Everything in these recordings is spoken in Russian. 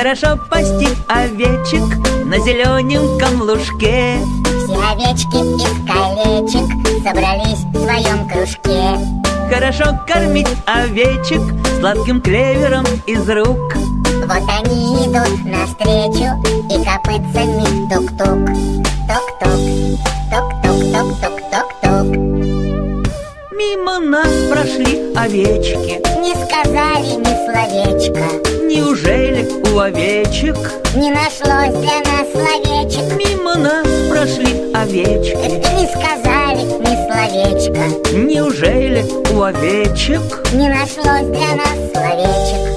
Хорошо пасти овечек на зелененьком лужке. Все овечки из колечек собрались в своем кружке. Хорошо кормить овечек сладким клевером из рук. Вот они идут навстречу и копытцами тук-тук. Тук-тук, тук-тук-тук-тук-тук-тук. Мимо нас прошли овечки, Не сказали ни словечка. неужели у овечек Не нашлось для нас словечек. мимо нас прошли овечки? Не сказали ни словечка. Неужели у овечек Не нашлось для нас словечек.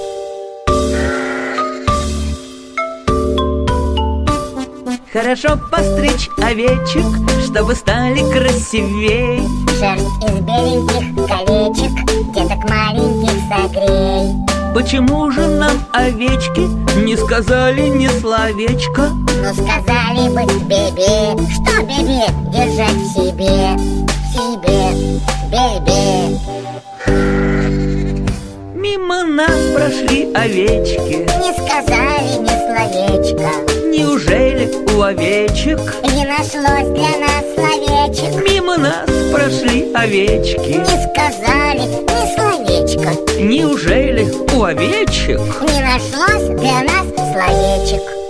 хорошо постричь овечек, чтобы стали красивей? Шерсть из беленьких колечек деток маленьких согрей. Почему же нам овечки не сказали ни словечка? Ну сказали бы бебе, что бебе держать в себе. В себе, бебе. Мимо нас прошли овечки, Не сказали ни словечка. неужели у овечек Не нашлось для нас словечек. мимо нас прошли овечки? Не сказали ни словечка. Неужели у овечек Не нашлось для нас словечек.